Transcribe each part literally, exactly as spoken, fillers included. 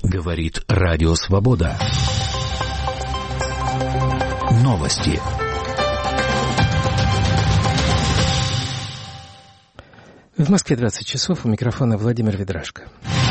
Говорит Радио Свобода. Новости. В Москве двадцать часов, у микрофона Владимир Ведрашко.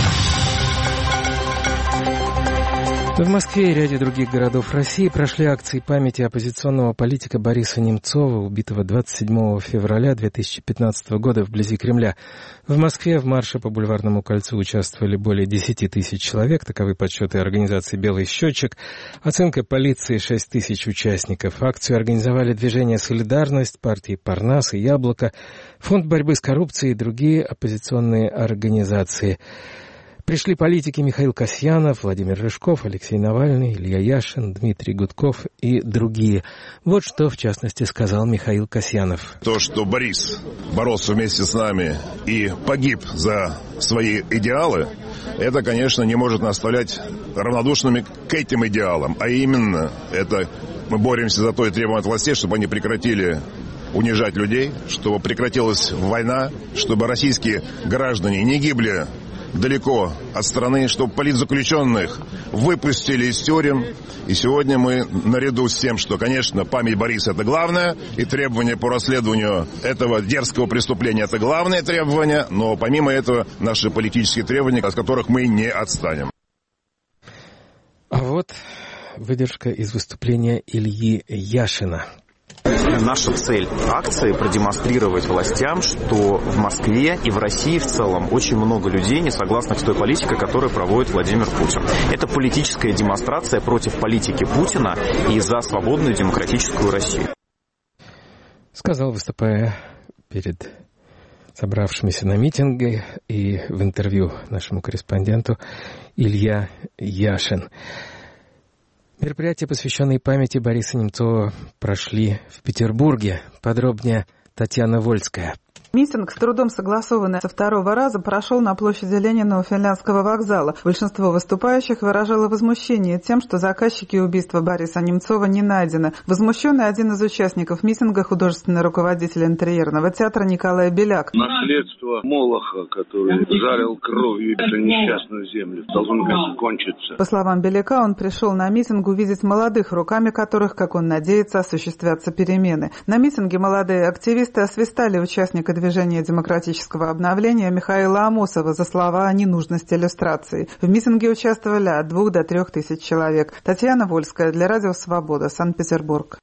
В Москве и ряде других городов России прошли акции памяти оппозиционного политика Бориса Немцова, убитого двадцать седьмого февраля две тысячи пятнадцатого года вблизи Кремля. В Москве в марше по Бульварному кольцу участвовали более десяти тысяч человек, таковы подсчеты организации «Белый счетчик». Оценка полиции — шесть тысяч участников. Акцию организовали движение «Солидарность», партии «Парнас» и «Яблоко», Фонд борьбы с коррупцией и другие оппозиционные организации. Пришли политики Михаил Касьянов, Владимир Рыжков, Алексей Навальный, Илья Яшин, Дмитрий Гудков и другие. Вот что, в частности, сказал Михаил Касьянов. То, что Борис боролся вместе с нами и погиб за свои идеалы, это, конечно, не может нас оставлять равнодушными к этим идеалам. А именно, это мы боремся за то и требуем от властей, чтобы они прекратили унижать людей, чтобы прекратилась война, чтобы российские граждане не гибли далеко от страны, чтобы политзаключенных выпустили из тюрем. И сегодня мы, наряду с тем, что, конечно, память Бориса — это главное, и требования по расследованию этого дерзкого преступления — это главные требования, но помимо этого наши политические требования, от которых мы не отстанем. А вот выдержка из выступления Ильи Яшина. Наша цель акции — продемонстрировать властям, что в Москве и в России в целом очень много людей, не согласных с той политикой, которую проводит Владимир Путин. Это политическая демонстрация против политики Путина и за свободную демократическую Россию. Сказал, выступая перед собравшимися на митинге и в интервью нашему корреспонденту, Илья Яшин. Мероприятия, посвященные памяти Бориса Немцова, прошли в Петербурге. Подробнее Татьяна Вольская. Митинг, с трудом согласованный со второго раза, прошел на площади Ленина у Финляндского вокзала. Большинство выступающих выражало возмущение тем, что заказчики убийства Бориса Немцова не найдены. Возмущенный один из участников митинга, художественный руководитель интерьерного театра Николай Беляк. Наследство Молоха, который жарил кровью эту несчастную землю, должно кончиться. По словам Беляка, он пришел на митинг увидеть молодых, руками которых, как он надеется, осуществятся перемены. На митинге молодые активисты освистали участника движения демократического обновления Михаила Амосова за слова о ненужности иллюстрации. В митинге участвовали от двух до трех тысяч человек. Татьяна Вольская для Радио Свобода, Санкт-Петербург.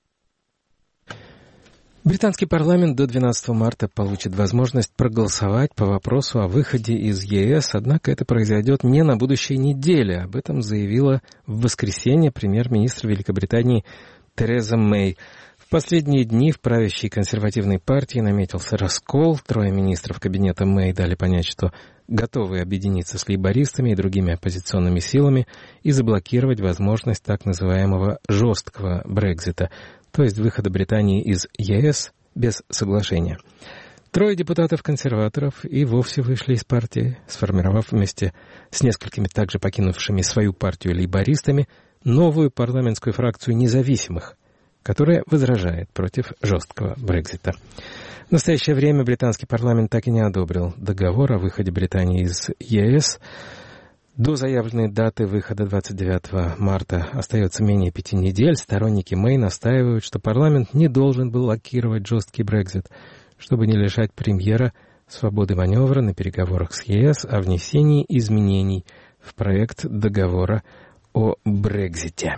Британский парламент до двенадцатого марта получит возможность проголосовать по вопросу о выходе из ЕС, однако это произойдет не на будущей неделе. Об этом заявила в воскресенье премьер-министр Великобритании Тереза Мэй. В последние дни в правящей консервативной партии наметился раскол. Трое министров кабинета Мэй дали понять, что готовы объединиться с лейбористами и другими оппозиционными силами и заблокировать возможность так называемого жесткого Брексита, то есть выхода Британии из ЕС без соглашения. Трое депутатов-консерваторов и вовсе вышли из партии, сформировав вместе с несколькими также покинувшими свою партию лейбористами новую парламентскую фракцию независимых, которая возражает против жесткого Брексита. В настоящее время британский парламент так и не одобрил договор о выходе Британии из ЕС. До заявленной даты выхода двадцать девятого марта остается менее пяти недель. Сторонники Мэй настаивают, что парламент не должен был блокировать жесткий Брексит, чтобы не лишать премьера свободы маневра на переговорах с ЕС о внесении изменений в проект договора о Брексите.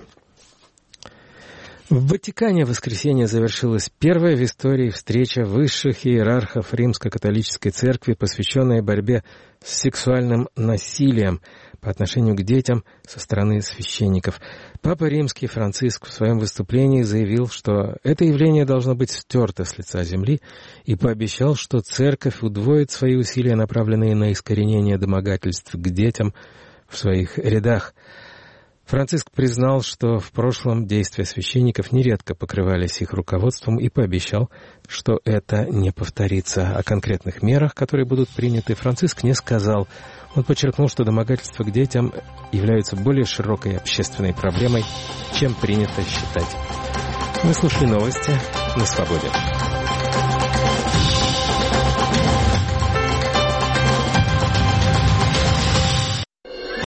В Ватикане в воскресенье завершилась первая в истории встреча высших иерархов Римско-католической церкви, посвященная борьбе с сексуальным насилием по отношению к детям со стороны священников. Папа Римский Франциск в своем выступлении заявил, что это явление должно быть стерто с лица земли, и пообещал, что церковь удвоит свои усилия, направленные на искоренение домогательств к детям в своих рядах. Франциск признал, что в прошлом действия священников нередко покрывались их руководством, и пообещал, что это не повторится. О конкретных мерах, которые будут приняты, Франциск не сказал. Он подчеркнул, что домогательства к детям являются более широкой общественной проблемой, чем принято считать. Мы слушали новости на Свободе.